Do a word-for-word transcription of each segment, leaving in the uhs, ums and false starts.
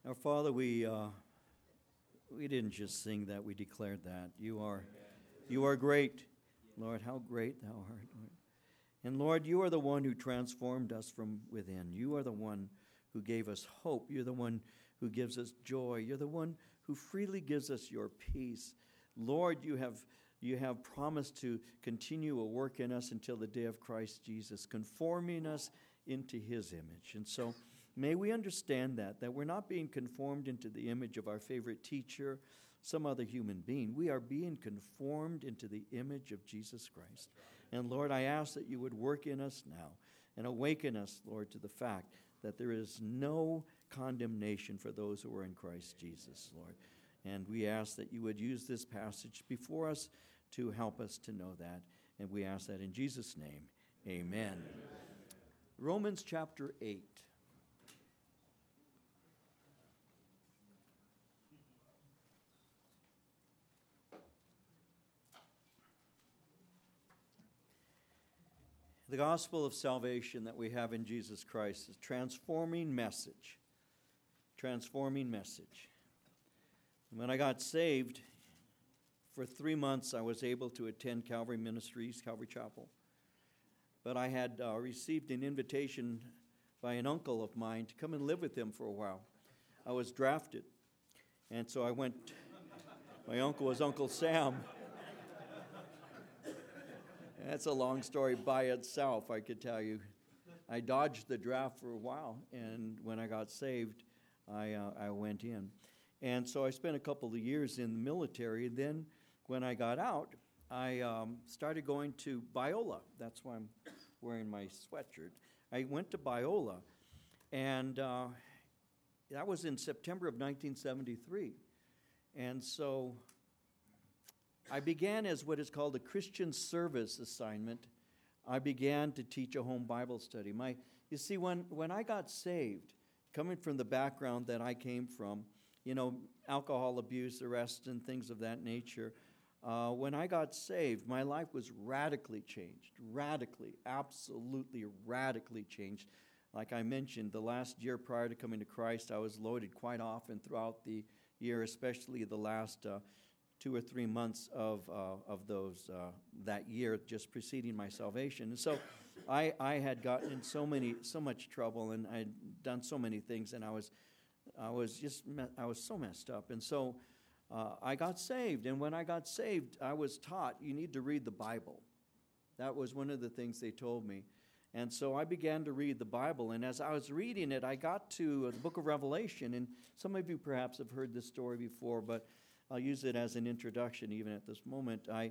Our Father, we uh, we didn't just sing that; we declared that you are you are great, Lord. How great Thou art, Lord. And Lord, you are the one who transformed us from within. You are the one who gave us hope. You're the one who gives us joy. You're the one who freely gives us your peace. Lord, you have you have promised to continue a work in us until the day of Christ Jesus, conforming us into His image. And so may we understand that, that we're not being conformed into the image of our favorite teacher, some other human being. We are being conformed into the image of Jesus Christ. And Lord, I ask that you would work in us now and awaken us, Lord, to the fact that there is no condemnation for those who are in Christ Jesus, Lord. And we ask that you would use this passage before us to help us to know that. And we ask that in Jesus' name, amen. Amen. Romans chapter eight. The gospel of salvation that we have in Jesus Christ is a transforming message. Transforming message. When I got saved, for three months I was able to attend Calvary Ministries, Calvary Chapel. But I had uh, received an invitation by an uncle of mine to come and live with him for a while. I was drafted. And so I went, my uncle was Uncle Sam. That's a long story by itself, I could tell you. I dodged the draft for a while, and when I got saved, I uh, I went in. And so I spent a couple of years in the military. Then when I got out, I um, started going to Biola. That's why I'm wearing my sweatshirt. I went to Biola, and uh, that was in September of nineteen seventy-three. And so I began as what is called a Christian service assignment. I began to teach a home Bible study. My, you see, when, when I got saved, coming from the background that I came from, you know, alcohol abuse, arrests, and things of that nature, uh, when I got saved, my life was radically changed. Radically, absolutely radically changed. Like I mentioned, the last year prior to coming to Christ, I was loaded quite often throughout the year, especially the last uh, two or three months of uh, of those uh, that year just preceding my salvation. And so I I had gotten in so many so much trouble, and I had done so many things, and I was I was just me- I was so messed up. And so uh, I got saved, and when I got saved, I was taught you need to read the Bible. That was one of the things they told me. And so I began to read the Bible, and as I was reading it, I got to the book of Revelation, and some of you perhaps have heard this story before, but I'll use it as an introduction even at this moment. I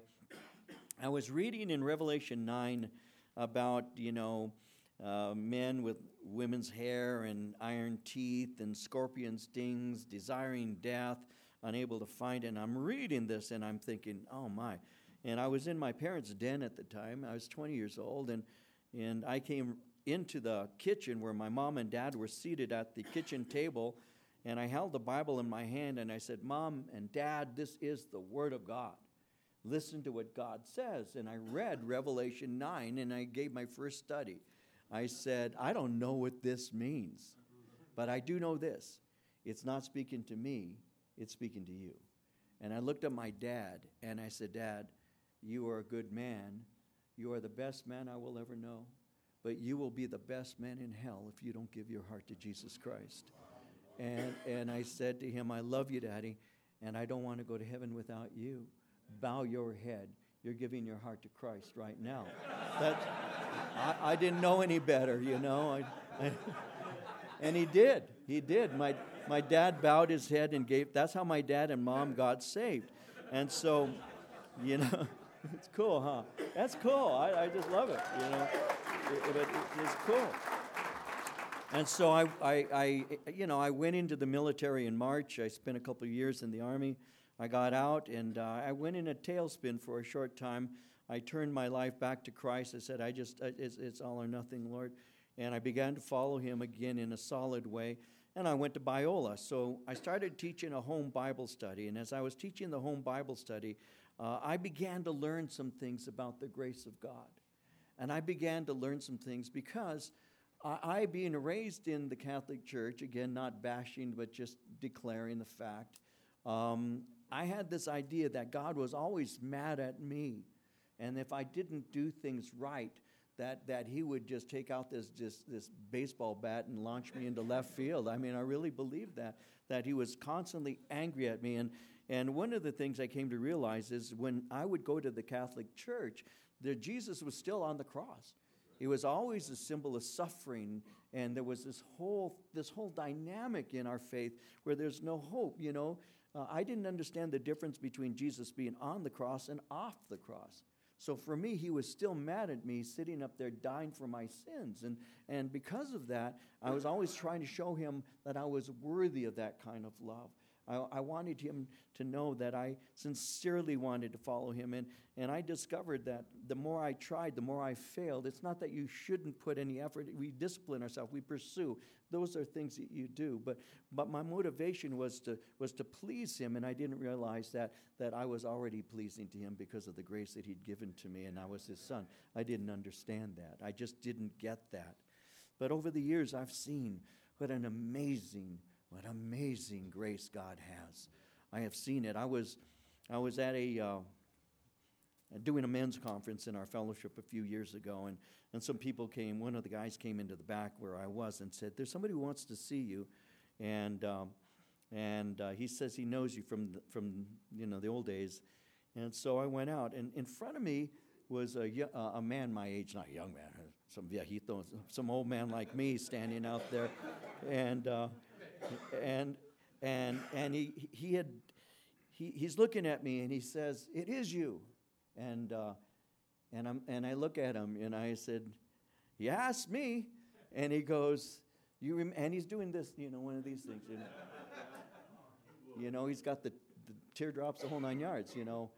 I was reading in Revelation nine about, you know, uh, men with women's hair and iron teeth and scorpion stings, desiring death, unable to find it. And I'm reading this and I'm thinking, oh my. And I was in my parents' den at the time. I was twenty years old, and and I came into the kitchen where my mom and dad were seated at the kitchen table. And I held the Bible in my hand, and I said, Mom and Dad, this is the Word of God. Listen to what God says. And I read Revelation nine, and I gave my first study. I said, I don't know what this means, but I do know this. It's not speaking to me, it's speaking to you. And I looked at my dad, and I said, Dad, you are a good man. You are the best man I will ever know, but you will be the best man in hell if you don't give your heart to Jesus Christ. And and I said to him, I love you, Daddy, and I don't want to go to heaven without you. Bow your head. You're giving your heart to Christ right now. That, I, I didn't know any better, you know. I, I, and he did. He did. My my dad bowed his head and gave. That's how my dad and mom got saved. And so, you know, it's cool, huh? That's cool. I, I just love it, you know. It, it, it's cool. And so I, I, I, you know, I went into the military in March. I spent a couple of years in the Army. I got out, and uh, I went in a tailspin for a short time. I turned my life back to Christ. I said, I just, it's, it's all or nothing, Lord. And I began to follow Him again in a solid way. And I went to Biola. So I started teaching a home Bible study. And as I was teaching the home Bible study, uh, I began to learn some things about the grace of God. And I began to learn some things because I, I being raised in the Catholic Church, again, not bashing, but just declaring the fact, um, I had this idea that God was always mad at me. And if I didn't do things right, that, that he would just take out this, this, this baseball bat and launch me into left field. I mean, I really believed that, that he was constantly angry at me. And, and one of the things I came to realize is when I would go to the Catholic Church, that Jesus was still on the cross. It was always a symbol of suffering, and there was this whole this whole dynamic in our faith where there's no hope, you know. Uh, I didn't understand the difference between Jesus being on the cross and off the cross. So for me, he was still mad at me sitting up there dying for my sins. And, and because of that, I was always trying to show him that I was worthy of that kind of love. I, I wanted him to know that I sincerely wanted to follow him. And, and I discovered that the more I tried, the more I failed. It's not that you shouldn't put any effort. We discipline ourselves. We pursue. Those are things that you do. But but my motivation was to was to please him, and I didn't realize that, that I was already pleasing to him because of the grace that he'd given to me, and I was his son. I didn't understand that. I just didn't get that. But over the years, I've seen what an amazing What amazing grace God has. I have seen it. I was I was at a uh, doing a men's conference in our fellowship a few years ago, and, and some people came. One of the guys came into the back where I was and said, "There's somebody who wants to see you," and um, and uh, he says he knows you from the, from you know the old days, and so I went out, and in front of me was a uh, a man my age, not a young man, some viejito, some old man like me standing out there, and. Uh, And and and he he had he he's looking at me and he says, "It is you," and uh, and I'm and I look at him and I said, "Yeah, it's me," and he goes, "You rem-" and he's doing this, you know, one of these things, you know, you know, he's got the, the teardrops, the whole nine yards, you know,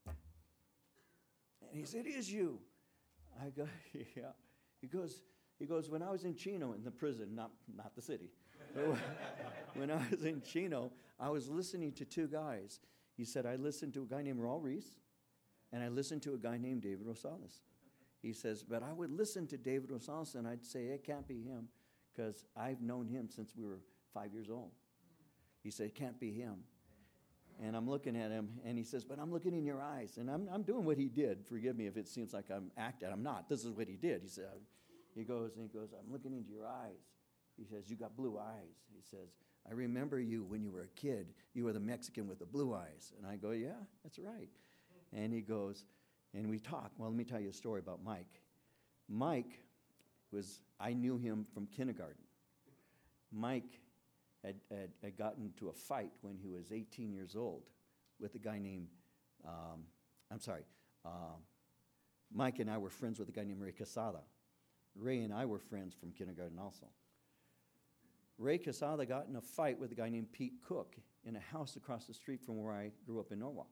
and he said, "It is you." I go, "Yeah." He goes he goes, "When I was in Chino in the prison, not not the city." When I was in Chino, I was listening to two guys. He said, I listened to a guy named Raul Reese, and I listened to a guy named David Rosales. He says, but I would listen to David Rosales, and I'd say, it can't be him, because I've known him since we were five years old. He said, it can't be him. And I'm looking at him, and he says, but I'm looking in your eyes. And I'm, I'm doing what he did. Forgive me if it seems like I'm acting. I'm not. This is what he did. He said, he goes, and he goes, I'm looking into your eyes. He says, you got blue eyes. He says, I remember you when you were a kid. You were the Mexican with the blue eyes. And I go, yeah, that's right. And he goes, and we talk. Well, let me tell you a story about Mike. Mike was, I knew him from kindergarten. Mike had, had, had gotten into a fight when he was eighteen years old with a guy named, um, I'm sorry, uh, Mike and I were friends with a guy named Ray Casada. Ray and I were friends from kindergarten also. Ray Casada got in a fight with a guy named Pete Cook in a house across the street from where I grew up in Norwalk.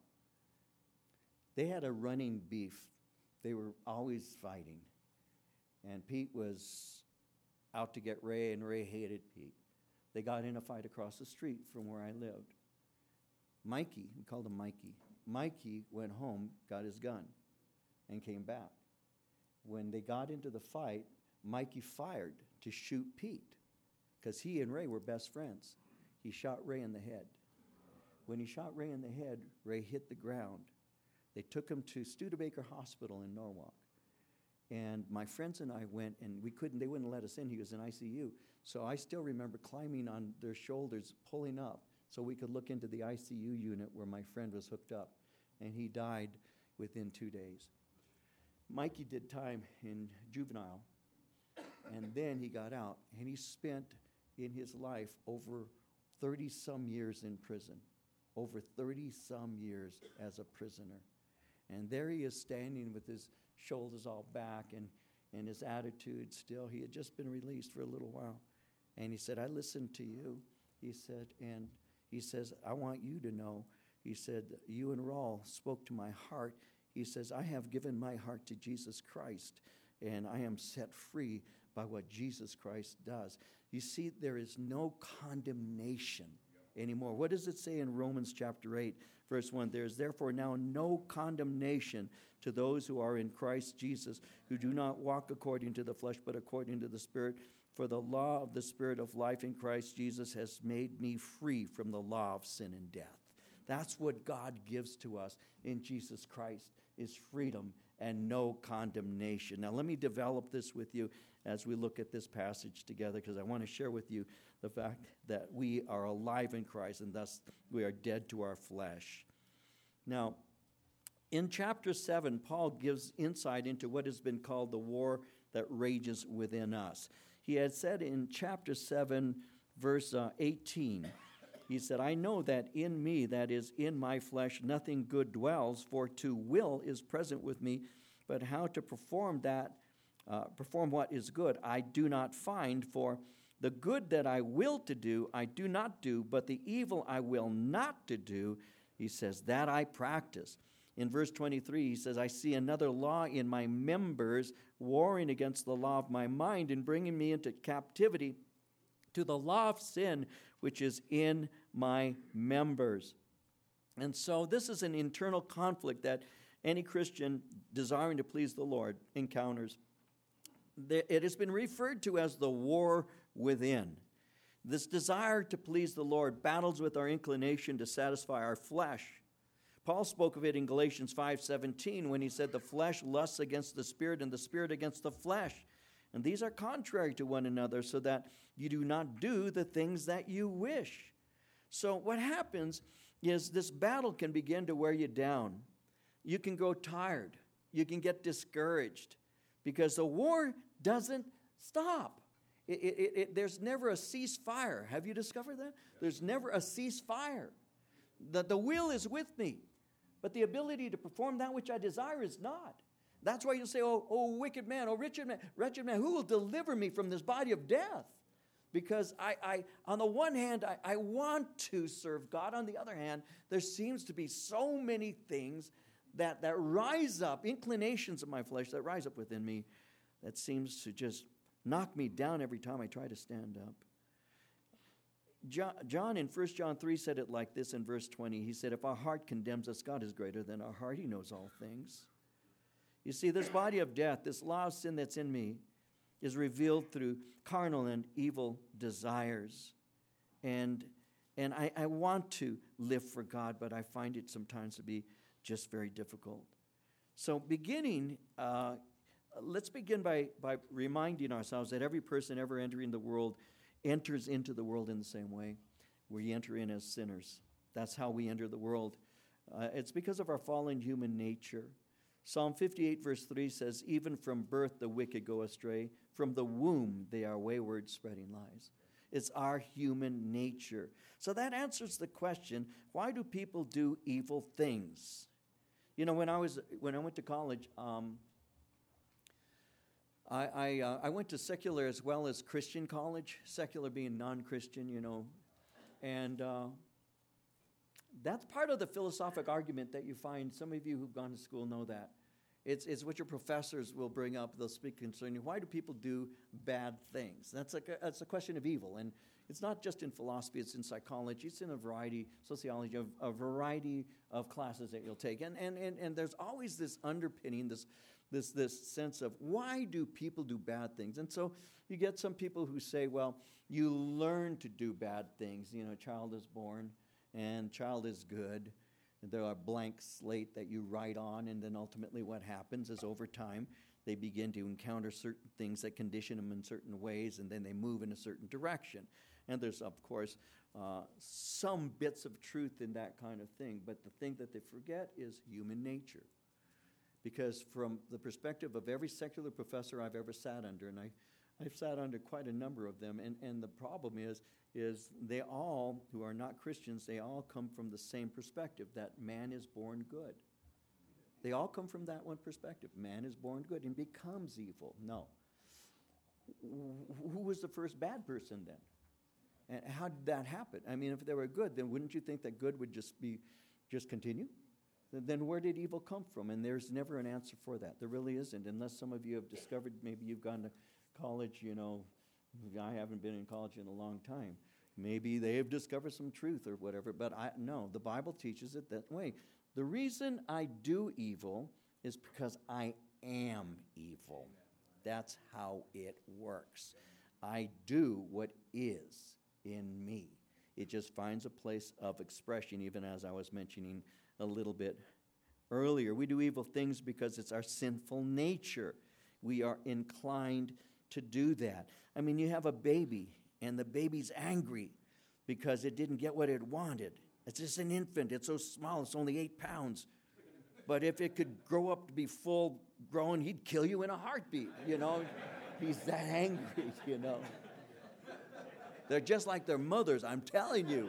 They had a running beef. They were always fighting. And Pete was out to get Ray, and Ray hated Pete. They got in a fight across the street from where I lived. Mikey, we called him Mikey. Mikey went home, got his gun, and came back. When they got into the fight, Mikey fired to shoot Pete, because he and Ray were best friends. He shot Ray in the head. When he shot Ray in the head, Ray hit the ground. They took him to Studebaker Hospital in Norwalk. And my friends and I went, and we couldn't, they wouldn't let us in. He was in I C U. So I still remember climbing on their shoulders, pulling up, so we could look into the I C U unit where my friend was hooked up. And he died within two days. Mikey did time in juvenile, and then he got out, and he spent in his life over thirty-some years in prison, over thirty-some years as a prisoner. And there he is standing with his shoulders all back and, and his attitude still. He had just been released for a little while. And he said, I listened to you. He said, and he says, I want you to know. He said, you and Raul spoke to my heart. He says, I have given my heart to Jesus Christ, and I am set free by what Jesus Christ does. You see, there is no condemnation anymore. What does it say in Romans chapter eight, verse one? There is therefore now no condemnation to those who are in Christ Jesus, who do not walk according to the flesh, but according to the Spirit. For the law of the Spirit of life in Christ Jesus has made me free from the law of sin and death. That's what God gives to us in Jesus Christ, is freedom and no condemnation. Now let me develop this with you as we look at this passage together, because I want to share with you the fact that we are alive in Christ and thus we are dead to our flesh. Now, in chapter seven, Paul gives insight into what has been called the war that rages within us. He had said in chapter seven, verse uh, eighteen, he said, I know that in me, that is, in my flesh, nothing good dwells, for to will is present with me, but how to perform that, uh, perform what is good, I do not find, for the good that I will to do, I do not do, but the evil I will not to do, he says, that I practice. In verse twenty-three, he says, I see another law in my members, warring against the law of my mind and bringing me into captivity to the law of sin, which is in my members. And so this is an internal conflict that any Christian desiring to please the Lord encounters. It has been referred to as the war within. This desire to please the Lord battles with our inclination to satisfy our flesh. Paul spoke of it in Galatians five seventeen when he said, the flesh lusts against the spirit and the spirit against the flesh. And these are contrary to one another, so that you do not do the things that you wish. So what happens is this battle can begin to wear you down. You can grow tired. You can get discouraged because the war doesn't stop. It, it, it, there's never a ceasefire. Have you discovered that? There's never a ceasefire. The, the will is with me, but the ability to perform that which I desire is not. That's why you say, oh, oh, wicked man, oh, wretched man, wretched man, who will deliver me from this body of death? Because I, I on the one hand, I, I want to serve God. On the other hand, there seems to be so many things that, that rise up, inclinations of my flesh that rise up within me that seems to just knock me down every time I try to stand up. John, John in First John three said it like this in verse twenty. He said, if our heart condemns us, God is greater than our heart. He knows all things. You see, this body of death, this law of sin that's in me, is revealed through carnal and evil desires. And, and I, I want to live for God, but I find it sometimes to be just very difficult. So beginning, uh, let's begin by, by reminding ourselves that every person ever entering the world enters into the world in the same way. We enter in as sinners. That's how we enter the world. Uh, it's because of our fallen human nature. Psalm fifty-eight verse three says, even from birth the wicked go astray. From the womb they are wayward, spreading lies. It's our human nature. So that answers the question, why do people do evil things? You know, when I was when I went to college, um, I I, uh, I went to secular as well as Christian college, secular being non-Christian, you know, and uh, that's part of the philosophic argument that you find. Some of you who've gone to school know that. It's, it's what your professors will bring up. They'll speak concerning why do people do bad things. That's a, that's a question of evil. And it's not just in philosophy, it's in psychology, it's in a variety, sociology, of a variety of classes that you'll take. And, and, and, and there's always this underpinning, this, this, this sense of why do people do bad things? And so you get some people who say, well, you learn to do bad things. You know, a child is born and child is good. There are blank slate that you write on, and then ultimately what happens is over time they begin to encounter certain things that condition them in certain ways, and then they move in a certain direction. And there's, of course, uh, some bits of truth in that kind of thing, but the thing that they forget is human nature. Because from the perspective of every secular professor I've ever sat under, and I, I've sat under quite a number of them, and, and the problem is, is they all, who are not Christians, they all come from the same perspective, that man is born good. They all come from that one perspective. Man is born good and becomes evil. No. Who was the first bad person then? And how did that happen? I mean, if they were good, then wouldn't you think that good would just be, just continue? Then where did evil come from? And there's never an answer for that. There really isn't, unless some of you have discovered, maybe you've gone to college, you know, I haven't been in college in a long time. Maybe they have discovered some truth or whatever, but I no, the Bible teaches it that way. The reason I do evil is because I am evil. That's how it works. I do what is in me. It just finds a place of expression, even as I was mentioning a little bit earlier. We do evil things because it's our sinful nature. We are inclined to do that. I mean, you have a baby, and the baby's angry because it didn't get what it wanted. It's just an infant. It's so small. It's only eight pounds. But if it could grow up to be full grown, he'd kill you in a heartbeat, you know. He's that angry, you know. They're just like their mothers, I'm telling you.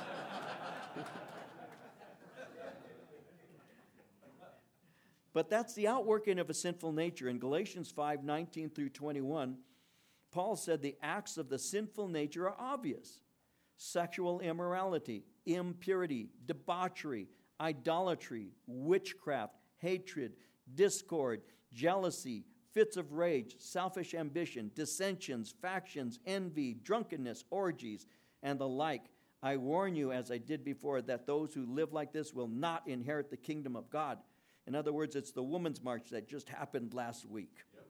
But that's the outworking of a sinful nature. In Galatians five, nineteen through twenty-one, Paul said the acts of the sinful nature are obvious. Sexual immorality, impurity, debauchery, idolatry, witchcraft, hatred, discord, jealousy, fits of rage, selfish ambition, dissensions, factions, envy, drunkenness, orgies, and the like. I warn you, as I did before, that those who live like this will not inherit the kingdom of God. In other words, it's the Women's March that just happened last week. Yep.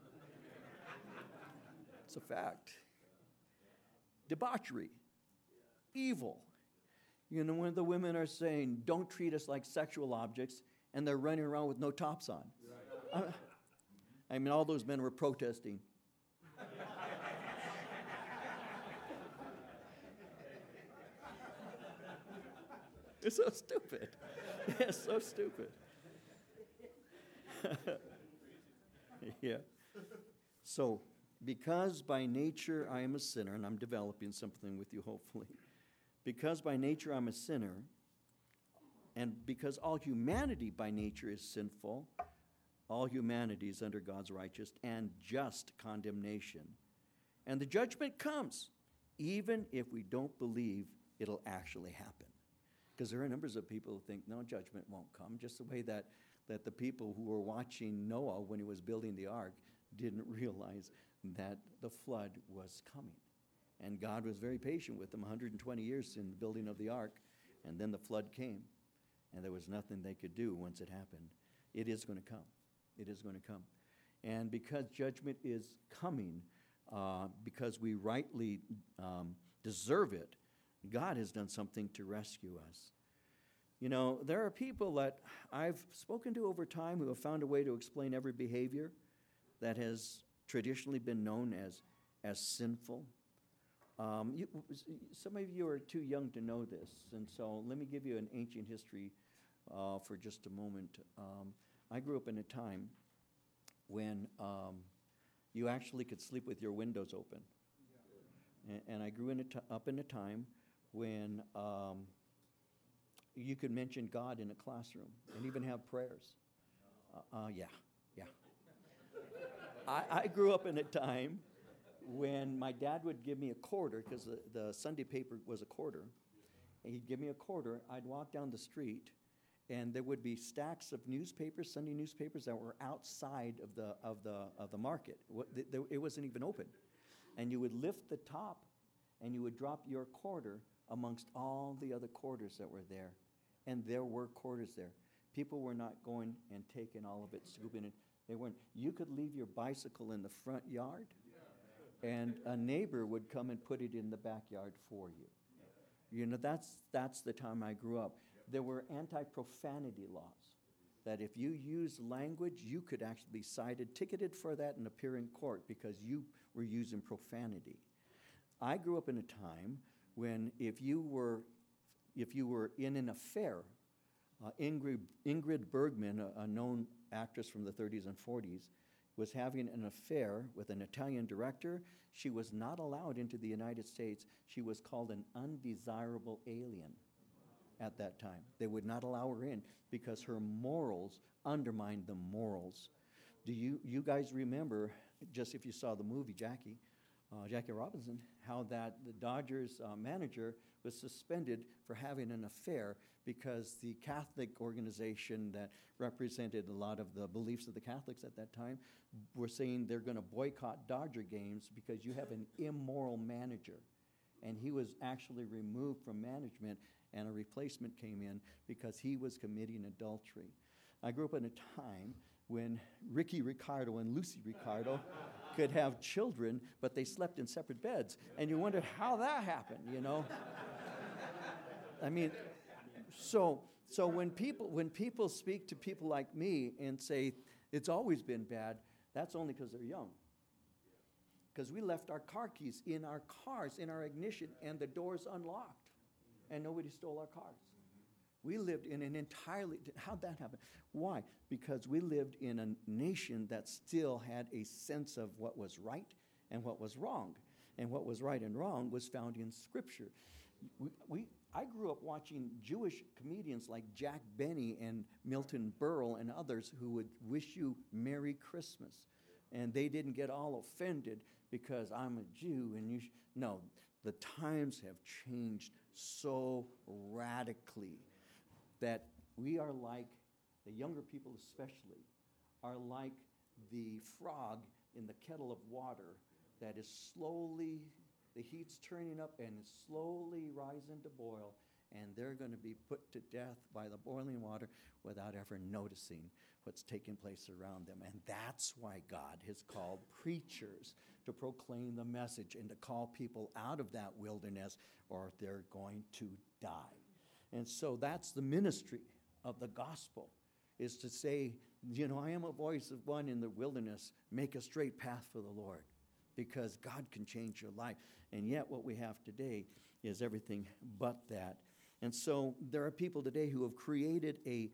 It's a fact. Debauchery, evil. You know, when the women are saying, don't treat us like sexual objects, and they're running around with no tops on. Right. I, I mean, all those men were protesting. It's so stupid. It's so stupid. Yeah. So, because by nature I am a sinner, and I'm developing something with you hopefully, because by nature I'm a sinner, and because all humanity by nature is sinful, all humanity is under God's righteous and just condemnation. And the judgment comes, even if we don't believe it'll actually happen. Because there are numbers of people who think, no, judgment won't come, just the way that that the people who were watching Noah when he was building the ark didn't realize that the flood was coming. And God was very patient with them, one hundred twenty years in the building of the ark, and then the flood came, and there was nothing they could do once it happened. It is going to come. It is going to come. And because judgment is coming, uh, because we rightly um, deserve it, God has done something to rescue us. You know, there are people that I've spoken to over time who have found a way to explain every behavior that has traditionally been known as, as sinful. Um, you, some of you are too young to know this, and so let me give you an ancient history uh, for just a moment. Um, I grew up in a time when um, you actually could sleep with your windows open. And, and I grew in a t- up in a time when um, you could mention God in a classroom and even have prayers. Uh, uh, yeah, yeah. I, I grew up in a time when my dad would give me a quarter, because the, the Sunday paper was a quarter, and he'd give me a quarter. I'd walk down the street, and there would be stacks of newspapers, Sunday newspapers, that were outside of the of the of the market. It wasn't even open, and you would lift the top, and you would drop your quarter amongst all the other quarters that were there. And there were quarters there. People were not going and taking all of it, scooping it. They weren't. You could leave your bicycle in the front yard, and a neighbor would come and put it in the backyard for you. You know, that's that's the time I grew up. There were anti-profanity laws, that if you used language, you could actually be cited, ticketed for that, and appear in court because you were using profanity. I grew up in a time when if you were if you were in an affair, uh, Ingrid, Ingrid Bergman, a, a known actress from the thirties and forties, was having an affair with an Italian director. She was not allowed into the United States. She was called an undesirable alien at that time. They would not allow her in because her morals undermined the morals. Do you, you guys remember, just if you saw the movie Jackie, Uh, Jackie Robinson, how that the Dodgers uh, manager was suspended for having an affair because the Catholic organization that represented a lot of the beliefs of the Catholics at that time were saying they're going to boycott Dodger games because you have an immoral manager. And he was actually removed from management, and a replacement came in because he was committing adultery. I grew up in a time when Ricky Ricardo and Lucy Ricardo could have children, but they slept in separate beds. And you wonder how that happened, you know? I mean, so so when people when people speak to people like me and say it's always been bad, that's only because they're young. Because we left our car keys in our cars, in our ignition, and the doors unlocked, and nobody stole our cars. We lived in an entirely, how'd that happen? Why? Because we lived in a nation that still had a sense of what was right and what was wrong. And what was right and wrong was found in Scripture. We, we, I grew up watching Jewish comedians like Jack Benny and Milton Berle and others who would wish you Merry Christmas. And they didn't get all offended because I'm a Jew and you sh-. No, the times have changed so radically that we are like, the younger people especially, are like the frog in the kettle of water that is slowly, the heat's turning up and is slowly rising to boil, and they're going to be put to death by the boiling water without ever noticing what's taking place around them. And that's why God has called preachers to proclaim the message and to call people out of that wilderness, or they're going to die. And so that's the ministry of the gospel, is to say, you know, I am a voice of one in the wilderness. Make a straight path for the Lord, because God can change your life. And yet what we have today is everything but that. And so there are people today who have created a,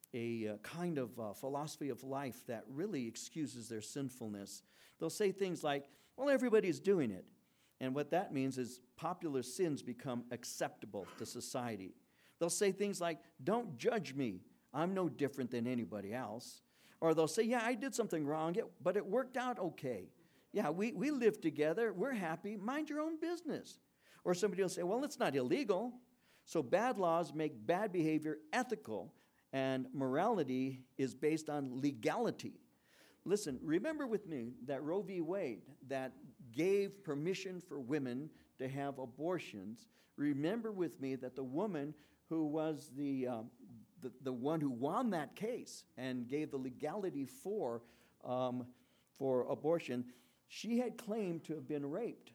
a uh, kind of uh, philosophy of life that really excuses their sinfulness. They'll say things like, well, everybody's doing it. And what that means is popular sins become acceptable to society. They'll say things like, don't judge me. I'm no different than anybody else. Or they'll say, yeah, I did something wrong, but it worked out okay. Yeah, we, we live together. We're happy. Mind your own business. Or somebody will say, well, it's not illegal. So bad laws make bad behavior ethical, and morality is based on legality. Listen, remember with me that Roe v. Wade, that gave permission for women to have abortions. Remember with me that the woman who was the, um, the, the one who won that case and gave the legality for, um, for abortion, she had claimed to have been raped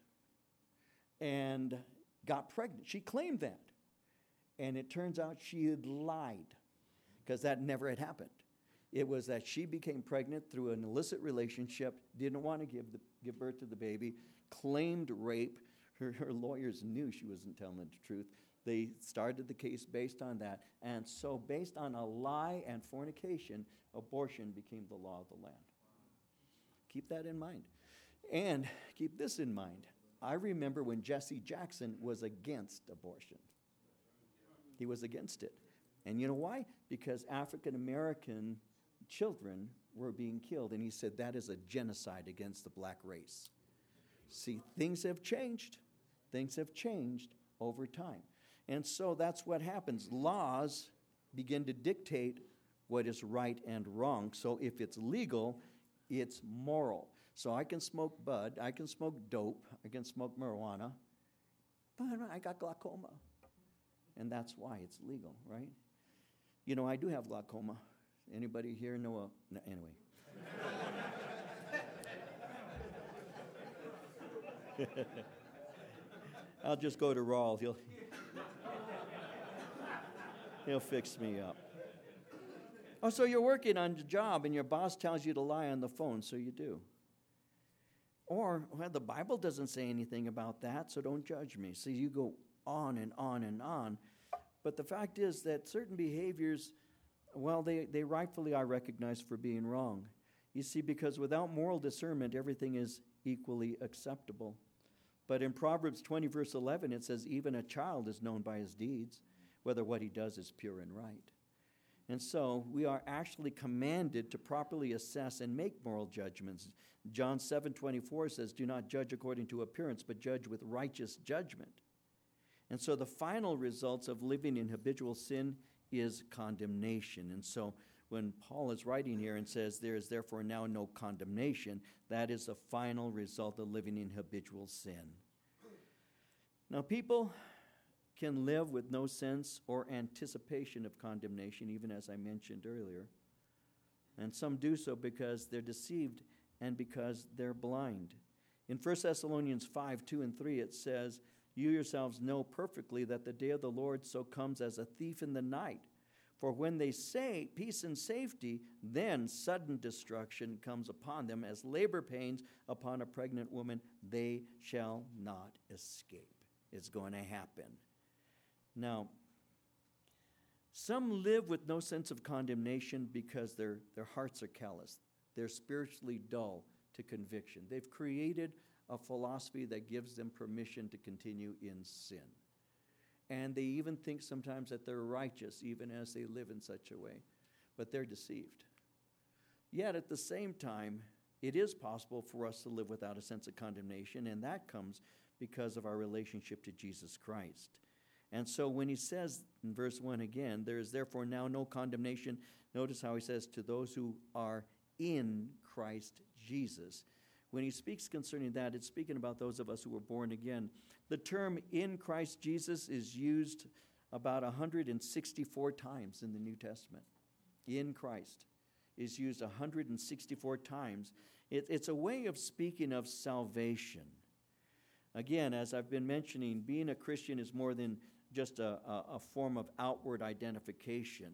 and got pregnant. She claimed that. And it turns out she had lied, because that never had happened. It was that she became pregnant through an illicit relationship, didn't want to give, the, give birth to the baby, claimed rape. Her, her lawyers knew she wasn't telling the truth. They started the case based on that. And so based on a lie and fornication, abortion became the law of the land. Keep that in mind. And keep this in mind. I remember when Jesse Jackson was against abortion. He was against it. And you know why? Because African American children were being killed. And he said that is a genocide against the black race. See, things have changed. Things have changed over time. And so that's what happens. Laws begin to dictate what is right and wrong. So if it's legal, it's moral. So I can smoke bud, I can smoke dope, I can smoke marijuana, but I got glaucoma. And that's why it's legal, right? You know, I do have glaucoma. Anybody here know a... No, anyway. I'll just go to Raul. He'll, he'll fix me up. Oh, so you're working on your job and your boss tells you to lie on the phone, so you do. Or, well, the Bible doesn't say anything about that, so don't judge me. See, you go on and on and on. But the fact is that certain behaviors, well, they, they rightfully are recognized for being wrong. You see, because without moral discernment, everything is equally acceptable. But in Proverbs twenty, verse eleven, it says, even a child is known by his deeds, whether what he does is pure and right. And so we are actually commanded to properly assess and make moral judgments. John seven twenty-four says, do not judge according to appearance, but judge with righteous judgment. And so the final results of living in habitual sin is condemnation. And so when Paul is writing here and says there is therefore now no condemnation, that is the final result of living in habitual sin. Now, people can live with no sense or anticipation of condemnation, even as I mentioned earlier. And some do so because they're deceived and because they're blind. In First Thessalonians five, two and three, it says, "You yourselves know perfectly that the day of the Lord so comes as a thief in the night. For when they say peace and safety, then sudden destruction comes upon them as labor pains upon a pregnant woman. They shall not escape." It's going to happen. Now, some live with no sense of condemnation because their, their hearts are callous. They're spiritually dull to conviction. They've created a philosophy that gives them permission to continue in sin. And they even think sometimes that they're righteous, even as they live in such a way. But they're deceived. Yet at the same time, it is possible for us to live without a sense of condemnation, and that comes because of our relationship to Jesus Christ. And so when he says in verse one again, "There is therefore now no condemnation," notice how he says, "to those who are in Christ Jesus." When he speaks concerning that, it's speaking about those of us who were born again. The term "in Christ Jesus" is used about one hundred sixty-four times in the New Testament. In Christ is used one hundred sixty-four times. It, it's a way of speaking of salvation. Again, as I've been mentioning, being a Christian is more than just a, a, a form of outward identification.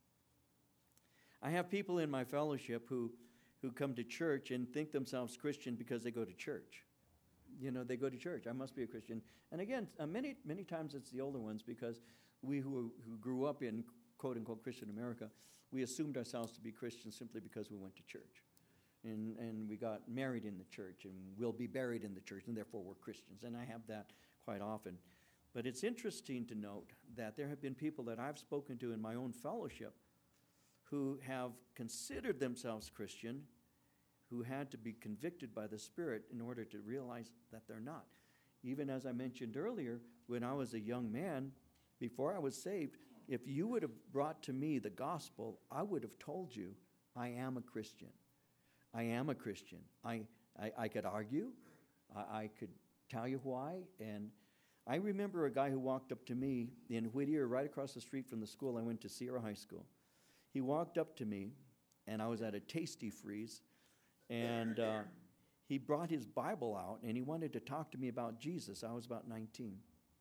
I have people in my fellowship who, who come to church and think themselves Christian because they go to church. You know, they go to church. I must be a Christian. And again, uh, many many times it's the older ones, because we who, who grew up in quote-unquote Christian America, we assumed ourselves to be Christians simply because we went to church. And, and we got married in the church, and we'll be buried in the church, and therefore we're Christians. And I have that quite often. But it's interesting to note that there have been people that I've spoken to in my own fellowship who have considered themselves Christian, who had to be convicted by the Spirit in order to realize that they're not. Even as I mentioned earlier, when I was a young man, before I was saved, if you would have brought to me the gospel, I would have told you, I am a Christian. I am a Christian. I, I, I could argue. I, I could tell you why. And I remember a guy who walked up to me in Whittier, right across the street from the school I went to, Sierra High School. He walked up to me, and I was at a Tasty Freeze, and uh, he brought his Bible out, and he wanted to talk to me about Jesus. I was about nineteen.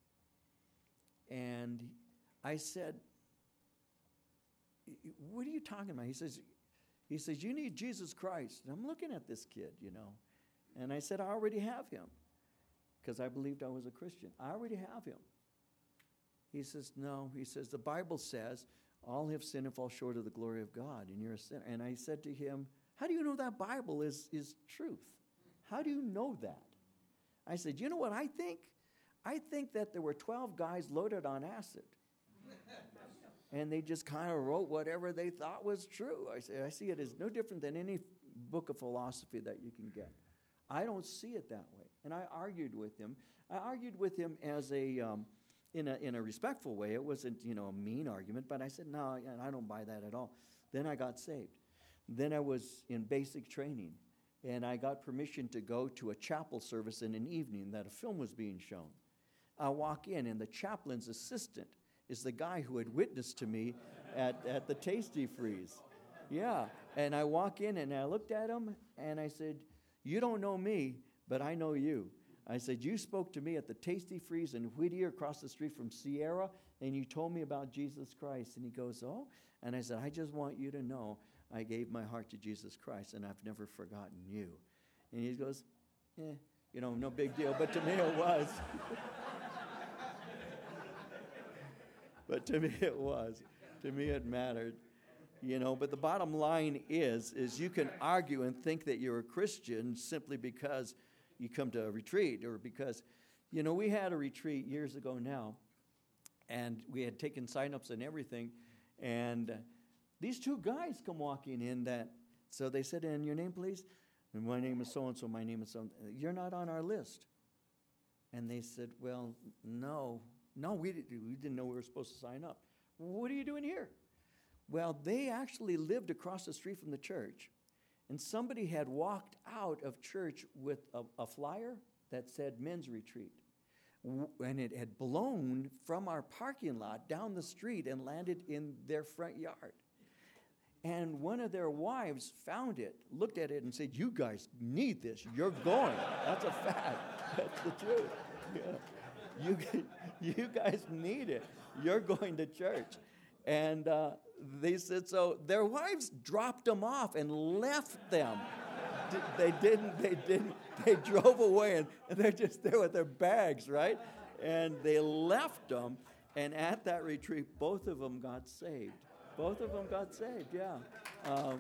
And I said, "What are you talking about?" He says, he says, "You need Jesus Christ." And I'm looking at this kid, you know. And I said, "I already have him," because I believed I was a Christian. "I already have him." He says, "No." He says, "The Bible says, all have sinned and fall short of the glory of God, and you're a sinner." And I said to him, "How do you know that Bible is, is truth? How do you know that?" I said, "You know what I think? I think that there were twelve guys loaded on acid. And they just kind of wrote whatever they thought was true." I say, I see it as no different than any book of philosophy that you can get. I don't see it that way. And I argued with him. I argued with him as a, um, in a in a respectful way. It wasn't, you know, a mean argument, but I said, "No, I don't buy that at all." Then I got saved. Then I was in basic training, and I got permission to go to a chapel service in an evening that a film was being shown. I walk in, and the chaplain's assistant is the guy who had witnessed to me at, at the Tasty Freeze. Yeah, and I walk in, and I looked at him, and I said, "You don't know me, but I know you." I said, "You spoke to me at the Tasty Freeze in Whittier across the street from Sierra, and you told me about Jesus Christ." And he goes, "Oh?" And I said, "I just want you to know I gave my heart to Jesus Christ, and I've never forgotten you." And he goes, "Eh, you know, no big deal," but to me it was. But to me it was. To me it mattered. You know, but the bottom line is, is you can argue and think that you're a Christian simply because you come to a retreat, or because, you know, we had a retreat years ago now, and we had taken sign-ups and everything, and uh, these two guys come walking in that, so they said, "And your name, please?" "And my name is so-and-so, my name is so-and-so." "You're not on our list." And they said, "Well, no, no, we, did, we didn't know we were supposed to sign up." "What are you doing here?" Well, they actually lived across the street from the church, and somebody had walked out of church with a, a flyer that said men's retreat. w- and it had blown from our parking lot down the street and landed in their front yard. And one of their wives found it, looked at it, and said, "You guys need this. You're going." That's a fact. That's the truth. Yeah. You, you guys need it. You're going to church. And uh, they said, so their wives dropped them off and left them. D- they didn't, they didn't, they drove away, and, and they're just there with their bags, right? And they left them, and at that retreat, both of them got saved. Both of them got saved, yeah. Um,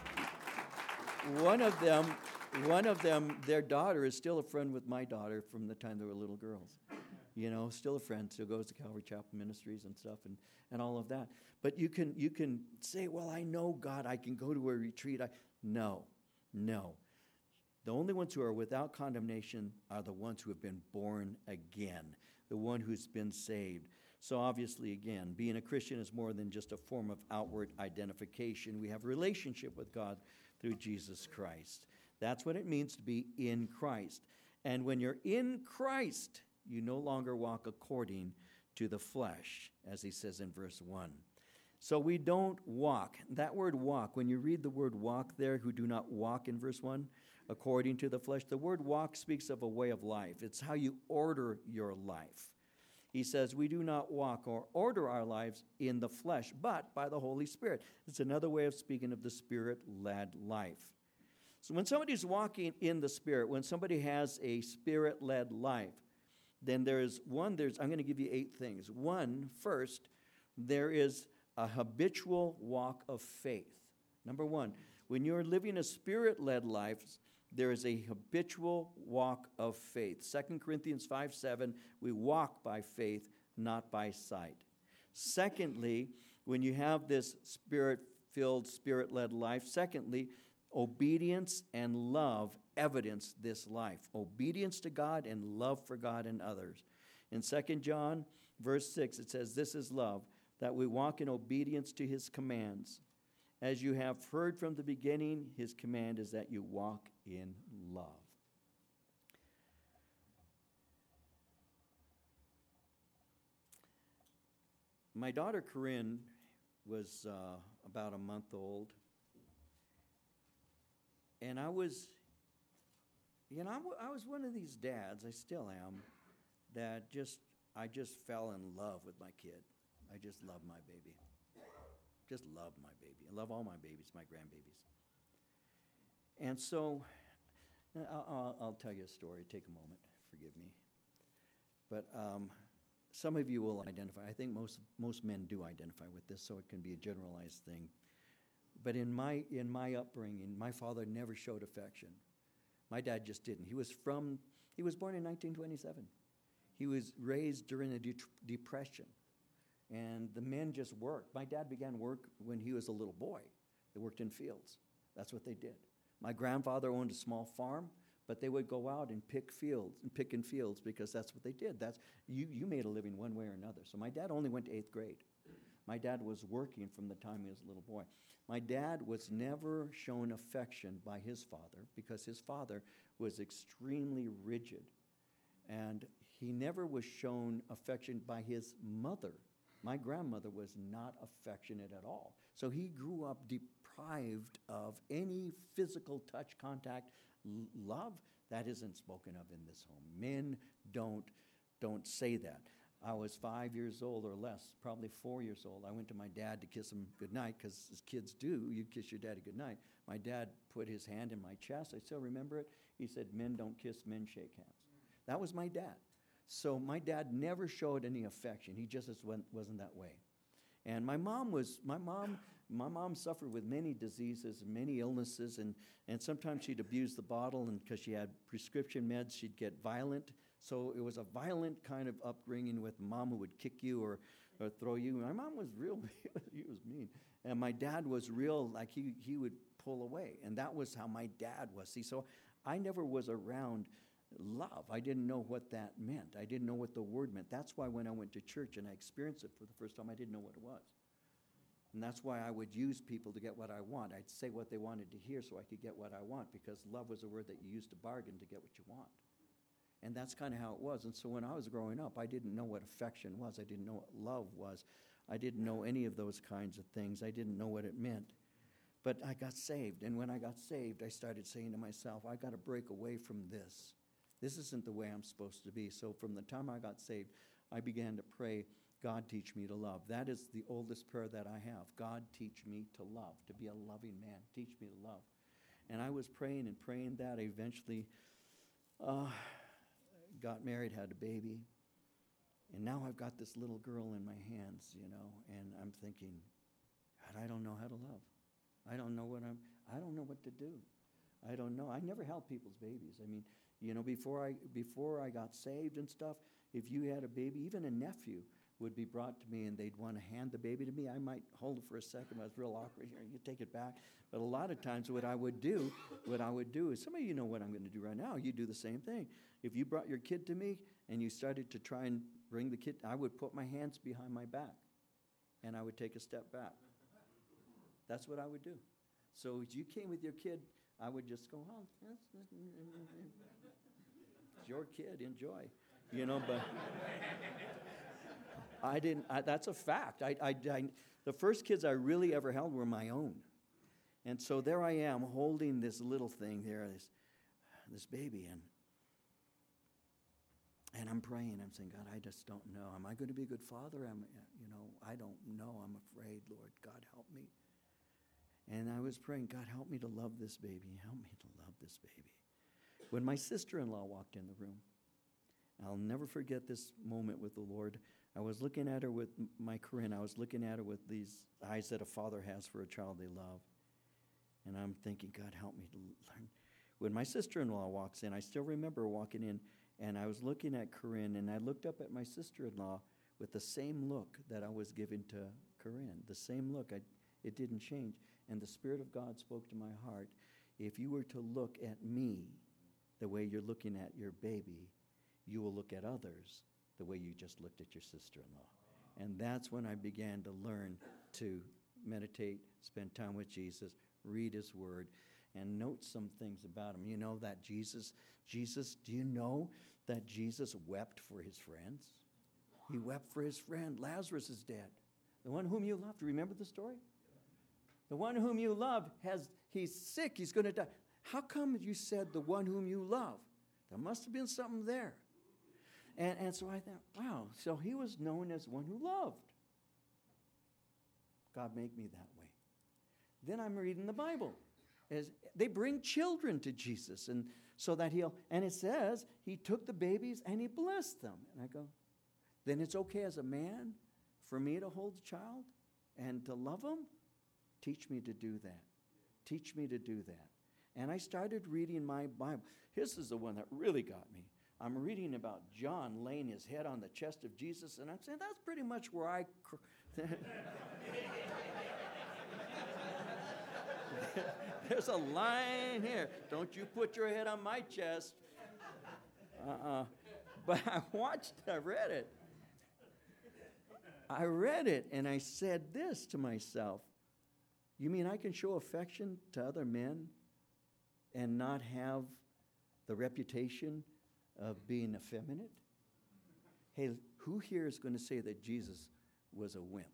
one of them, one of them, their daughter is still a friend with my daughter from the time they were little girls. You know, still a friend, still goes to Calvary Chapel Ministries and stuff and, and all of that. But you can you can say, well, I know God, I can go to a retreat. I, no, no. The only ones who are without condemnation are the ones who have been born again, the one who's been saved. So obviously, again, being a Christian is more than just a form of outward identification. We have a relationship with God through Jesus Christ. That's what it means to be in Christ. And when you're in Christ, you no longer walk according to the flesh, as he says in verse one. So we don't walk. That word walk, when you read the word walk there, who do not walk in verse one, according to the flesh, the word walk speaks of a way of life. It's how you order your life. He says we do not walk or order our lives in the flesh, but by the Holy Spirit. It's another way of speaking of the Spirit-led life. So when somebody's walking in the Spirit, when somebody has a Spirit-led life, then there is one, there's, I'm going to give you eight things. One, first, there is a habitual walk of faith. Number one, when you're living a Spirit-led life, there is a habitual walk of faith. Second Corinthians five seven, we walk by faith, not by sight. Secondly, when you have this Spirit-filled, Spirit-led life, secondly, obedience and love evidence this life. Obedience to God and love for God and others. In Second John, verse six, it says, "This is love, that we walk in obedience to his commands. As you have heard from the beginning, his command is that you walk in love." My daughter Corinne was uh, about a month old. And I was, you know, I, w- I was one of these dads, I still am, that just, I just fell in love with my kid. I just love my baby. Just love my baby. I love all my babies, my grandbabies. And so, I'll, I'll, I'll tell you a story. Take a moment. Forgive me. But um, some of you will identify. I think most most men do identify with this, so it can be a generalized thing. But in my in my upbringing, my father never showed affection. My dad just didn't. He was from. He was born in nineteen twenty-seven. He was raised during the de- Depression. And the men just worked. My dad began work when he was a little boy. They worked in fields. That's what they did. My grandfather owned a small farm, but they would go out and pick fields and pick in fields because that's what they did. That's you, you made a living one way or another. So my dad only went to eighth grade. My dad was working from the time he was a little boy. My dad was never shown affection by his father because his father was extremely rigid. And he never was shown affection by his mother. My grandmother was not affectionate at all. So he grew up deprived of any physical touch, contact, l- love. That isn't spoken of in this home. Men don't, don't say that. I was five years old or less, probably four years old. I went to my dad to kiss him goodnight, because as kids do, you kiss your daddy goodnight. My dad put his hand in my chest. I still remember it. He said, "Men don't kiss, men shake hands." That was my dad. So my dad never showed any affection. He just wasn't that way. And my mom was, my mom, my mom suffered with many diseases and many illnesses, and, and sometimes she'd abuse the bottle, and because she had prescription meds, she'd get violent. So it was a violent kind of upbringing with mom who would kick you or, or throw you. My mom was real, he was mean. And my dad was real, like he, he would pull away. And that was how my dad was. See, so I never was around love. I didn't know what that meant. I didn't know what the word meant. That's why when I went to church and I experienced it for the first time, I didn't know what it was. And that's why I would use people to get what I want. I'd say what they wanted to hear so I could get what I want, because love was a word that you used to bargain to get what you want. And that's kind of how it was. And so when I was growing up, I didn't know what affection was. I didn't know what love was. I didn't know any of those kinds of things. I didn't know what it meant. But I got saved. And when I got saved, I started saying to myself, I got to break away from this. This isn't the way I'm supposed to be. So from the time I got saved, I began to pray, God, teach me to love. That is the oldest prayer that I have. God, teach me to love, to be a loving man. Teach me to love. And I was praying and praying that. I eventually uh, got married, had a baby. And now I've got this little girl in my hands, you know, and I'm thinking, God, I don't know how to love. I don't know what I'm, I don't know what to do. I don't know. I never held people's babies. I mean, you know, before I before I got saved and stuff, if you had a baby, even a nephew would be brought to me and they'd want to hand the baby to me. I might hold it for a second. I was real awkward here. You take it back. But a lot of times what I would do, what I would do is, some of you know what I'm going to do right now. You do the same thing. If you brought your kid to me and you started to try and bring the kid, I would put my hands behind my back and I would take a step back. That's what I would do. So as you came with your kid, I would just go, oh, it's your kid, enjoy. You know, but I didn't, I, that's a fact. I, I, I, the first kids I really ever held were my own. And so there I am holding this little thing there, this, this baby, and and I'm praying. I'm saying, God, I just don't know. Am I going to be a good father? I'm, you know, I don't know. I'm afraid, Lord. God, help me. And I was praying, God, help me to love this baby. Help me to love this baby. When my sister-in-law walked in the room, I'll never forget this moment with the Lord. I was looking at her with my Corinne. I was looking at her with these eyes that a father has for a child they love. And I'm thinking, God, help me to learn. When my sister-in-law walks in, I still remember walking in, and I was looking at Corinne, and I looked up at my sister-in-law with the same look that I was giving to Corinne, the same look. I, it didn't change. And the Spirit of God spoke to my heart, if you were to look at me the way you're looking at your baby, you will look at others the way you just looked at your sister-in-law. And that's when I began to learn to meditate, spend time with Jesus, read his word, and note some things about him. You know that Jesus, Jesus, do you know that Jesus wept for his friends? He wept for his friend. Lazarus is dead. The one whom you loved. Remember the story? The one whom you love, has he's sick, he's going to die. How come you said the one whom you love? There must have been something there. And, and so I thought, wow, so he was known as one who loved. God, make me that way. Then I'm reading the Bible. As they bring children to Jesus, and so that he'll, and it says he took the babies and he blessed them. And I go, then it's okay as a man for me to hold the child and to love him? Teach me to do that. Teach me to do that. And I started reading my Bible. This is the one that really got me. I'm reading about John laying his head on the chest of Jesus, and I'm saying that's pretty much where I... Cr- There's a line here. Don't you put your head on my chest. Uh-uh. But I watched, I read it. I read it, and I said this to myself. You mean I can show affection to other men and not have the reputation of being effeminate? Hey, who here is going to say that Jesus was a wimp?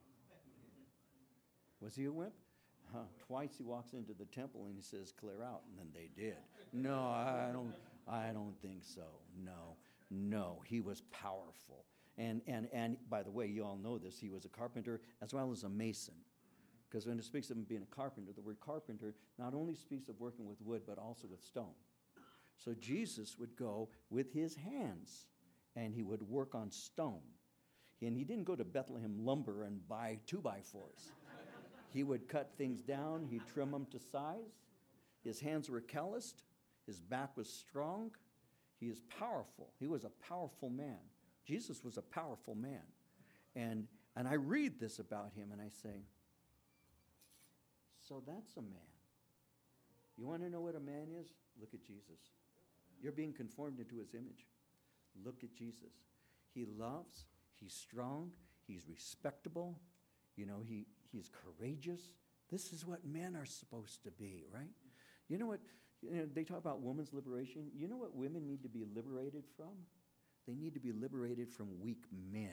Was he a wimp? Huh. Twice he walks into the temple and he says, clear out, and then they did. No, I don't, I don't think so. No, no, he was powerful. And, and, and by the way, you all know this, he was a carpenter as well as a mason. Because when it speaks of him being a carpenter, the word carpenter not only speaks of working with wood, but also with stone. So Jesus would go with his hands, and he would work on stone. And he didn't go to Bethlehem Lumber and buy two-by-fours. He would cut things down. He'd trim them to size. His hands were calloused. His back was strong. He is powerful. He was a powerful man. Jesus was a powerful man. And, and I read this about him, and I say, so that's a man. You want to know what a man is? Look at Jesus. You're being conformed into his image. Look at Jesus. He loves. He's strong. He's respectable. You know, he, he's courageous. This is what men are supposed to be, right? You know what? You know, they talk about women's liberation. You know what women need to be liberated from? They need to be liberated from weak men.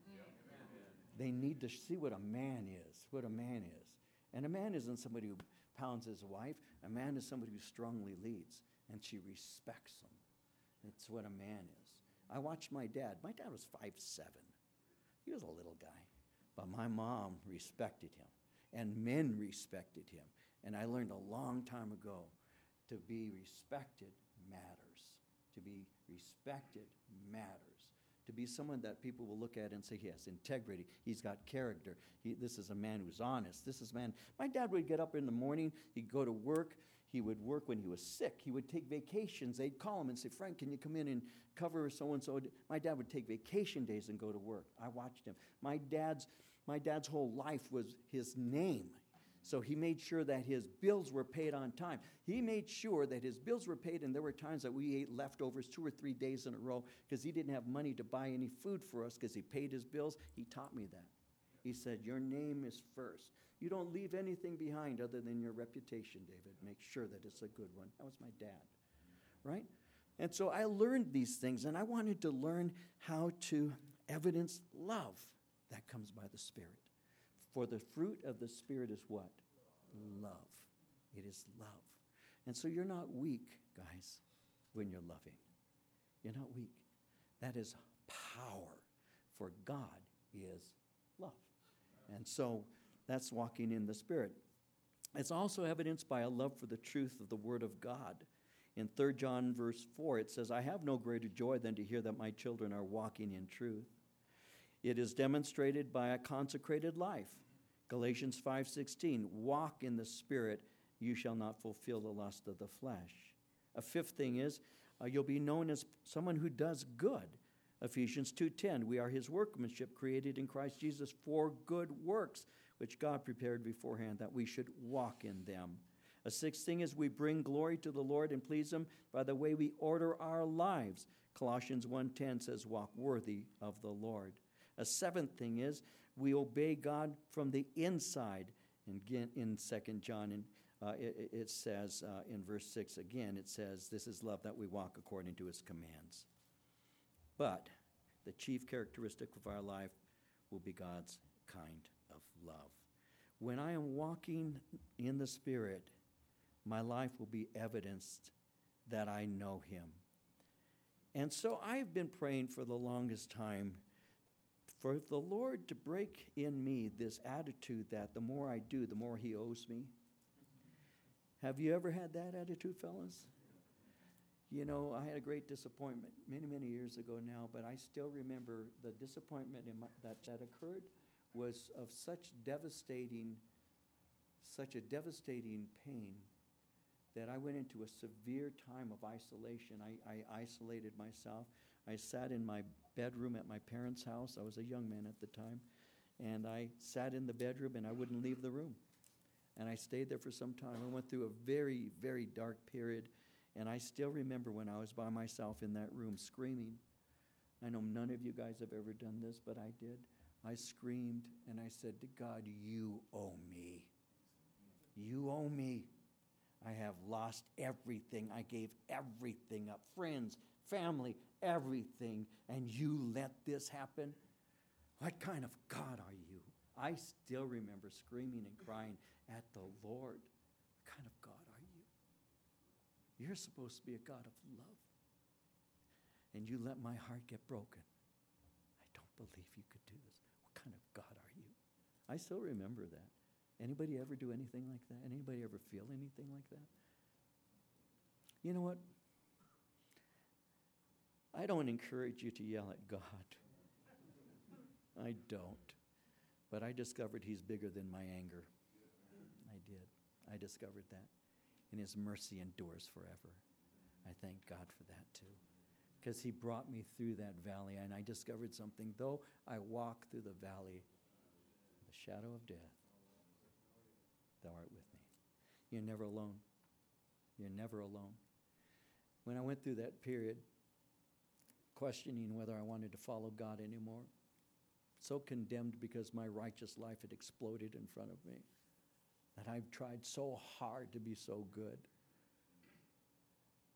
They need to see what a man is, what a man is. And a man isn't somebody who pounds his wife. A man is somebody who strongly leads, and she respects him. That's what a man is. I watched my dad. My dad was five seven. He was a little guy. But my mom respected him, and men respected him. And I learned a long time ago, to be respected matters. To be respected matters. To be someone that people will look at and say, he has integrity, he's got character, he, this is a man who's honest, this is a man. My dad would get up in the morning, he'd go to work, he would work when he was sick, he would take vacations. They'd call him and say, Frank, can you come in and cover so-and-so? My dad would take vacation days and go to work. I watched him. My dad's, my dad's whole life was his name. So he made sure that his bills were paid on time. He made sure that his bills were paid, and there were times that we ate leftovers two or three days in a row because he didn't have money to buy any food for us because he paid his bills. He taught me that. He said, your name is first. You don't leave anything behind other than your reputation, David. Make sure that it's a good one. That was my dad, right? And so I learned these things, and I wanted to learn how to evidence love that comes by the Spirit. For the fruit of the Spirit is what? Love. It is love. And so you're not weak, guys, when you're loving. You're not weak. That is power. For God is love. And so that's walking in the Spirit. It's also evidenced by a love for the truth of the Word of God. In Third John verse four, it says, I have no greater joy than to hear that my children are walking in truth. It is demonstrated by a consecrated life. Galatians five sixteen, walk in the Spirit, you shall not fulfill the lust of the flesh. A fifth thing is, uh, you'll be known as someone who does good. Ephesians two ten, we are his workmanship created in Christ Jesus for good works, which God prepared beforehand that we should walk in them. A sixth thing is we bring glory to the Lord and please him by the way we order our lives. Colossians one ten says, walk worthy of the Lord. A seventh thing is we obey God from the inside. And again, in Second John, and, uh, it, it says uh, in verse six again, it says, this is love, that we walk according to his commands. But the chief characteristic of our life will be God's kind of love. When I am walking in the Spirit, my life will be evidenced that I know him. And so I've been praying for the longest time for the Lord to break in me this attitude that the more I do, the more he owes me. Have you ever had that attitude, fellas? You know, I had a great disappointment many, many years ago now, but I still remember the disappointment in my, that, that occurred was of such devastating, such a devastating pain that I went into a severe time of isolation. I, I isolated myself. I sat in my bedroom at my parents' house. I was a young man at the time. And I sat in the bedroom and I wouldn't leave the room. And I stayed there for some time. I went through a very, very dark period. And I still remember when I was by myself in that room screaming. I know none of you guys have ever done this, but I did. I screamed and I said to God, you owe me. You owe me. I have lost everything. I gave everything up. Friends, family, everything. And you let this happen? What kind of God are you? I still remember screaming and crying at the Lord. What kind of God are you? You're supposed to be a God of love. And you let my heart get broken. I don't believe you could do this. What kind of God are you? I still remember that. Anybody ever do anything like that? Anybody ever feel anything like that? You know what? I don't encourage you to yell at God. I don't. But I discovered he's bigger than my anger. I did. I discovered that. And his mercy endures forever. I thank God for that too. Because he brought me through that valley, and I discovered something. Though I walk through the valley, the shadow of death, thou art with me. You're never alone. You're never alone. When I went through that period, questioning whether I wanted to follow God anymore, so condemned because my righteous life had exploded in front of me, that I've tried so hard to be so good.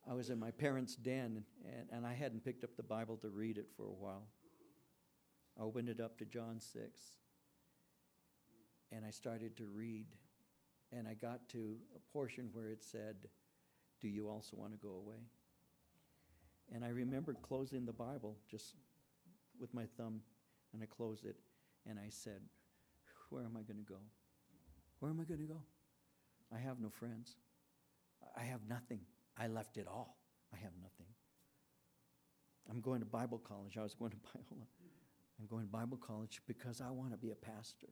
I was in my parents' den, and, and I hadn't picked up the Bible to read it for a while. I opened it up to John six, and I started to read, and I got to a portion where it said, do you also want to go away? And I remember closing the Bible just with my thumb, and I closed it, and I said, where am I going to go? Where am I going to go? I have no friends. I have nothing. I left it all. I have nothing. I'm going to Bible college. I was going to Bible. I'm going to Bible college because I want to be a pastor.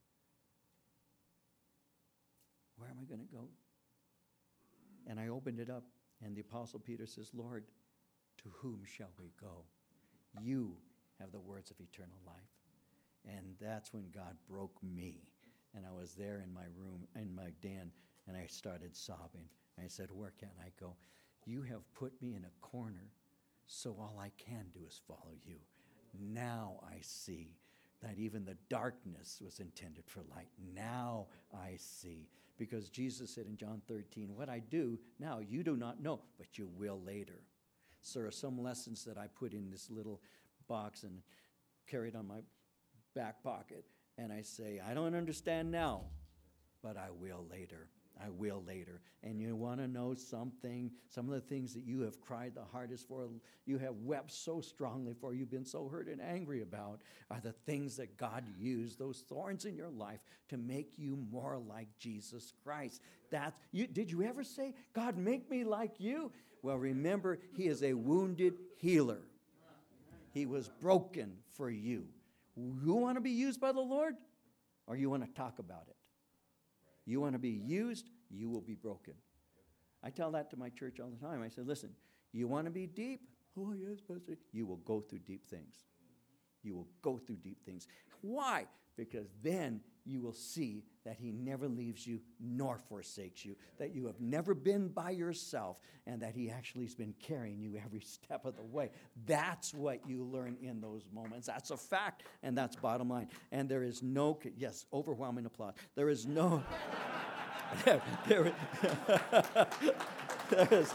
Where am I going to go? And I opened it up, and the Apostle Peter says, Lord, to whom shall we go? You have the words of eternal life. And that's when God broke me. And I was there in my room, in my den, and I started sobbing. I said, where can I go? You have put me in a corner, so all I can do is follow you. Now I see that even the darkness was intended for light. Now I see. Because Jesus said in John thirteen, what I do now you do not know, but you will later. So there are some lessons that I put in this little box and carried on my back pocket. And I say, I don't understand now, but I will later. I will later. And you want to know something? Some of the things that you have cried the hardest for, you have wept so strongly for, you've been so hurt and angry about, are the things that God used, those thorns in your life, to make you more like Jesus Christ. That's, you, did you ever say, God, make me like you? Well, remember, he is a wounded healer. He was broken for you. You want to be used by the Lord, or you want to talk about it? You want to be used, you will be broken. I tell that to my church all the time. I say, listen, you want to be deep? Oh, yes, Pastor. You will go through deep things. You will go through deep things. Why? Because then you will see that he never leaves you nor forsakes you, that you have never been by yourself, and that he actually has been carrying you every step of the way. That's what you learn in those moments. That's a fact, and that's bottom line. And there is no, yes, overwhelming applause. There is no, there, there, there is,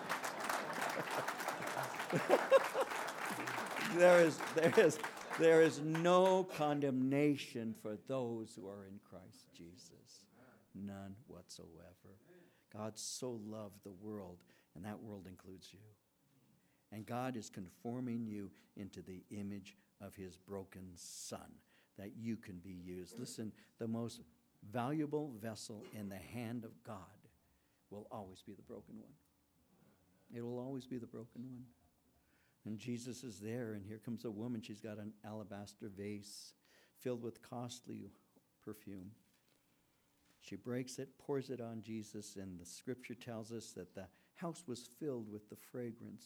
there is, there is, there is no condemnation for those who are in Christ Jesus. None whatsoever. God so loved the world, and that world includes you. And God is conforming you into the image of his broken Son, that you can be used. Listen, the most valuable vessel in the hand of God will always be the broken one. It will always be the broken one. And Jesus is there, and here comes a woman. She's got an alabaster vase filled with costly perfume. She breaks it, pours it on Jesus, and the scripture tells us that the house was filled with the fragrance.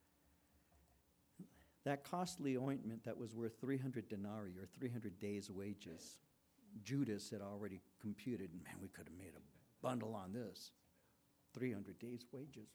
That costly ointment that was worth three hundred denarii, or three hundred days' wages, Judas had already computed, man, we could have made a bundle on this. three hundred days' wages.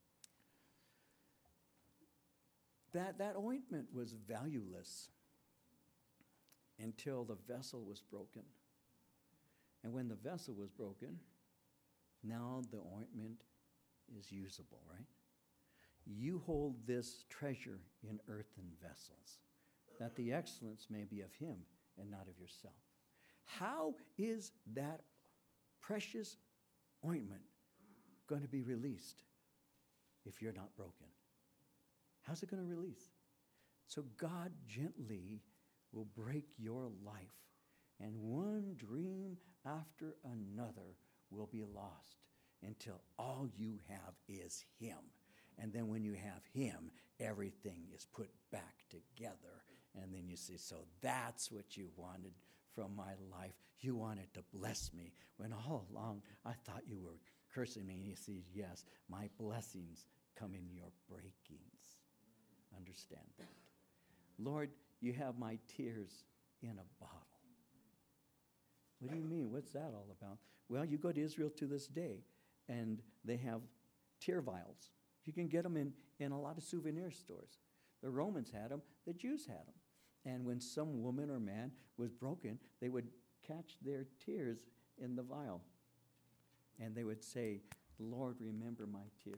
That, that ointment was valueless until the vessel was broken. And when the vessel was broken, now the ointment is usable, right? You hold this treasure in earthen vessels, that the excellence may be of him and not of yourself. How is that precious ointment going to be released if you're not broken? How's it going to release? So God gently will break your life, and one dream after another will be lost until all you have is him. And then when you have him, everything is put back together. And then you say, so that's what you wanted from my life. You wanted to bless me, when all along I thought you were cursing me. And he says, yes, my blessings come in your breakings. Understand that. Lord, you have my tears in a bottle. What do you mean? What's that all about? Well, you go to Israel to this day, and they have tear vials. You can get them in, in a lot of souvenir stores. The Romans had them. The Jews had them. And when some woman or man was broken, they would catch their tears in the vial. And they would say, Lord, remember my tears.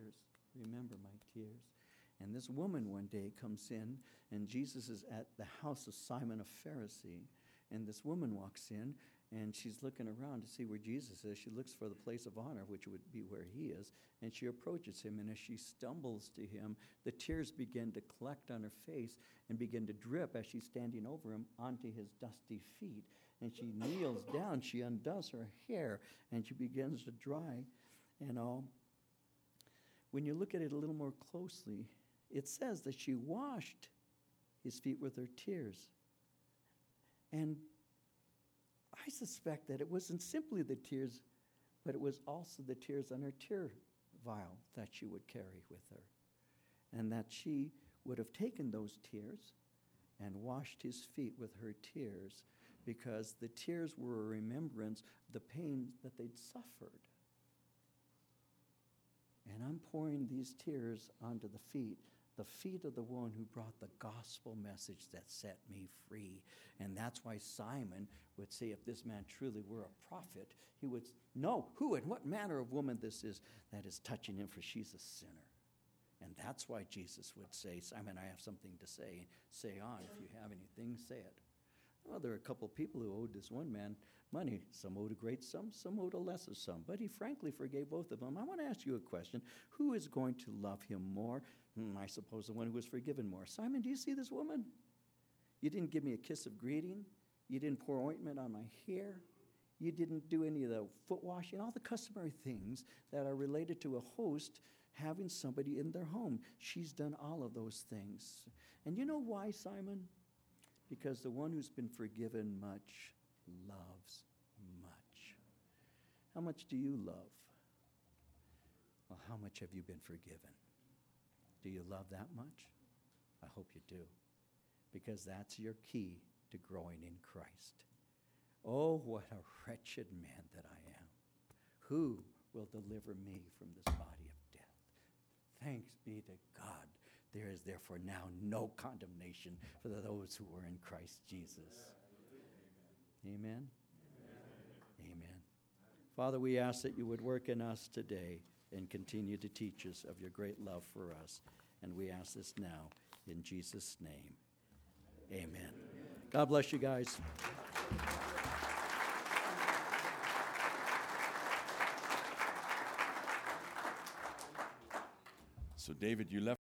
remember my tears. And this woman one day comes in, and Jesus is at the house of Simon a Pharisee. And this woman walks in, and she's looking around to see where Jesus is. She looks for the place of honor, which would be where he is. And she approaches him, and as she stumbles to him, the tears begin to collect on her face and begin to drip as she's standing over him onto his dusty feet. And she kneels down, she undoes her hair, and she begins to dry and all. When you look at it a little more closely, it says that she washed his feet with her tears. And I suspect that it wasn't simply the tears, but it was also the tears on her tear vial that she would carry with her. And that she would have taken those tears and washed his feet with her tears, because the tears were a remembrance of the pain that they'd suffered. And I'm pouring these tears onto the feet, the feet of the one who brought the gospel message that set me free. And that's why Simon would say, if this man truly were a prophet, he would know who and what manner of woman this is that is touching him, for she's a sinner. And that's why Jesus would say, Simon, I have something to say. Say on. If you have anything, say it. Well, there are a couple of people who owed this one man money. Some owed a great sum, some owed a lesser sum. But he frankly forgave both of them. I want to ask you a question. Who is going to love him more? Hmm, I suppose the one who was forgiven more. Simon, do you see this woman? You didn't give me a kiss of greeting. You didn't pour ointment on my hair. You didn't do any of the foot washing, all the customary things that are related to a host having somebody in their home. She's done all of those things. And you know why, Simon? Because the one who's been forgiven much loves much. How much do you love? Well, how much have you been forgiven? Do you love that much? I hope you do, because that's your key to growing in Christ. Oh, what a wretched man that I am. Who will deliver me from this body of death? Thanks be to God. There is therefore now no condemnation for those who are in Christ Jesus. Amen? Amen. Amen. Father, we ask that you would work in us today and continue to teach us of your great love for us. And we ask this now in Jesus' name. Amen. God bless you guys. So, David, you left.